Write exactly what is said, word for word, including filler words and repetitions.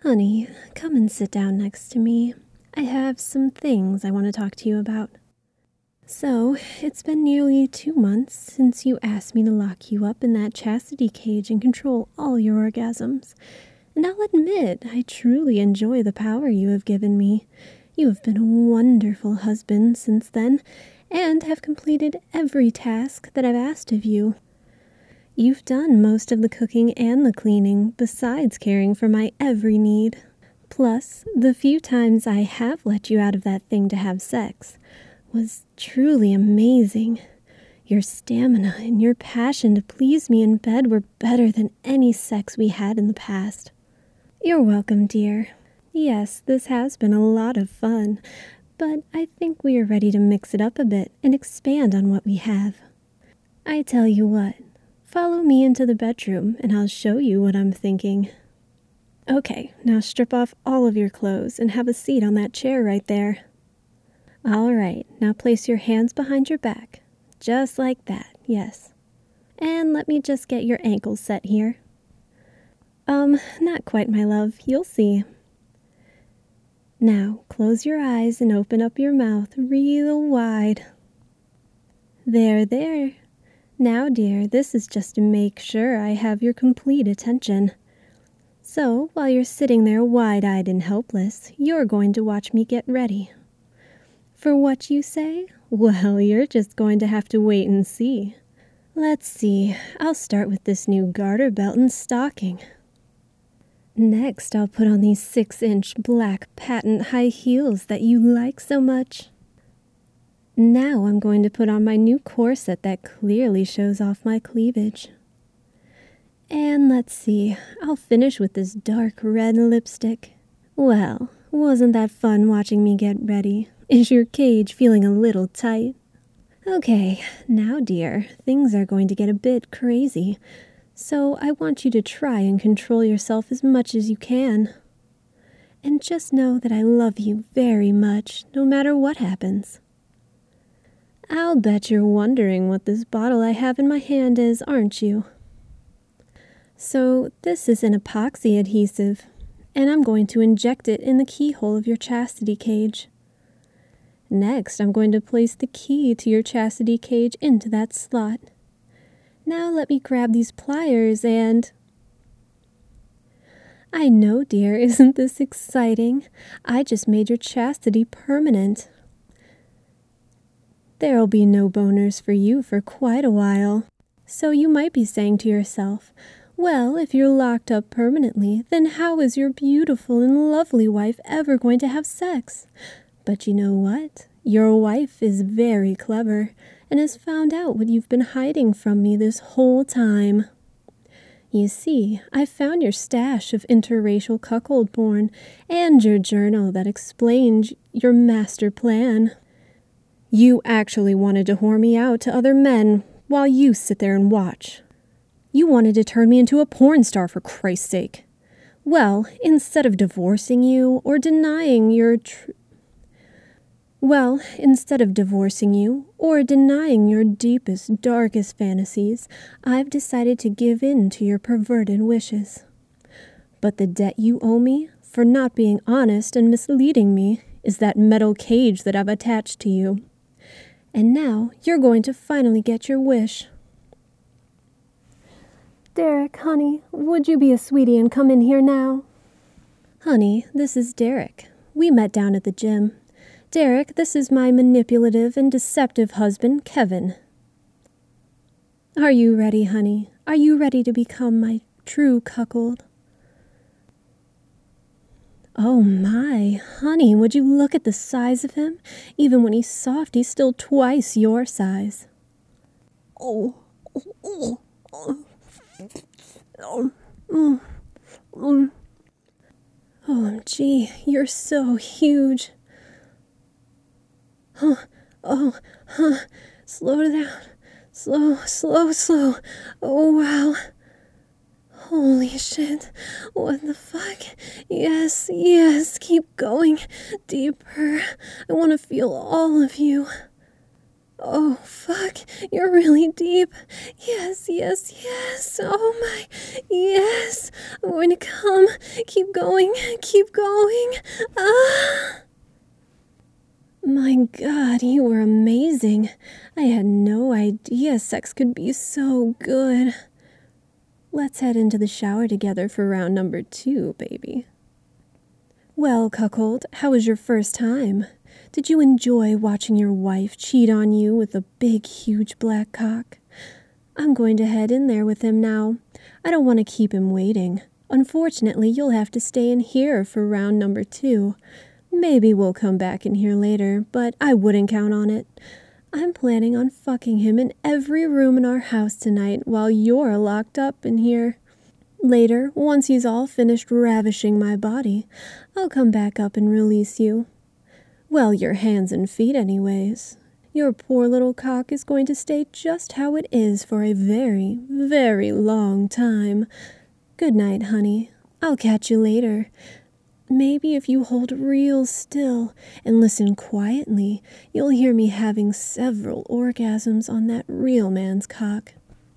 Honey, come and sit down next to me. I have some things I want to talk to you about. So, it's been nearly two months since you asked me to lock you up in that chastity cage and control all your orgasms. And I'll admit, I truly enjoy the power you have given me. You have been a wonderful husband since then, and have completed every task that I've asked of you. You've done most of the cooking and the cleaning, besides caring for my every need. Plus, the few times I have let you out of that thing to have sex was truly amazing. Your stamina and your passion to please me in bed were better than any sex we had in the past. You're welcome, dear. Yes, this has been a lot of fun, but I think we are ready to mix it up a bit and expand on what we have. I tell you what, follow me into the bedroom and I'll show you what I'm thinking. Okay, now strip off all of your clothes and have a seat on that chair right there. All right, now place your hands behind your back. Just like that, yes. And let me just get your ankles set here. Um, not quite, my love. You'll see. Now, close your eyes and open up your mouth real wide. There, there. Now, dear, this is just to make sure I have your complete attention. So, while you're sitting there wide-eyed and helpless, you're going to watch me get ready. For what you say? Well, you're just going to have to wait and see. Let's see, I'll start with this new garter belt and stocking. Next, I'll put on these six-inch black patent high heels that you like so much. Now I'm going to put on my new corset that clearly shows off my cleavage. And let's see, I'll finish with this dark red lipstick. Well, wasn't that fun watching me get ready? Is your cage feeling a little tight? Okay, now dear, things are going to get a bit crazy. So I want you to try and control yourself as much as you can. And just know that I love you very much, no matter what happens. I'll bet you're wondering what this bottle I have in my hand is, aren't you? So this is an epoxy adhesive, and I'm going to inject it in the keyhole of your chastity cage. Next, I'm going to place the key to your chastity cage into that slot. Now let me grab these pliers and... I know, dear, isn't this exciting? I just made your chastity permanent. There'll be no boners for you for quite a while. So you might be saying to yourself, well, if you're locked up permanently, then how is your beautiful and lovely wife ever going to have sex? But you know what? Your wife is very clever and has found out what you've been hiding from me this whole time. You see, I found your stash of interracial cuckold porn and your journal that explained your master plan. You actually wanted to whore me out to other men while you sit there and watch. You wanted to turn me into a porn star, for Christ's sake. Well, instead of divorcing you or denying your tr- Well, instead of divorcing you or denying your deepest, darkest fantasies, I've decided to give in to your perverted wishes. But the debt you owe me for not being honest and misleading me is that metal cage that I've attached to you. And now you're going to finally get your wish. Derek, honey, would you be a sweetie and come in here now? Honey, this is Derek. We met down at the gym. Derek, this is my manipulative and deceptive husband, Kevin. Are you ready, honey? Are you ready to become my true cuckold? Oh my, honey, would you look at the size of him? Even when he's soft, he's still twice your size. Oh, oh, oh, oh, mm, mm. O M G, you're so huge. Oh, oh, huh, slow down. Slow, slow, slow. Oh, wow. Holy shit. What the fuck? Yes, yes, keep going. Deeper. I want to feel all of you. Oh, fuck, you're really deep. Yes, yes, yes. Oh my, yes. I'm going to come. Keep going, keep going. Ah. My God, you were amazing. I had no idea sex could be so good. Let's head into the shower together for round number two, baby. Well, cuckold, how was your first time? Did you enjoy watching your wife cheat on you with a big, huge black cock? I'm going to head in there with him now. I don't want to keep him waiting. Unfortunately, you'll have to stay in here for round number two. Maybe we'll come back in here later, but I wouldn't count on it. I'm planning on fucking him in every room in our house tonight while you're locked up in here. Later, once he's all finished ravishing my body, I'll come back up and release you. Well, your hands and feet anyways. Your poor little cock is going to stay just how it is for a very, very long time. Good night, honey. I'll catch you later. Maybe if you hold real still and listen quietly, you'll hear me having several orgasms on that real man's cock.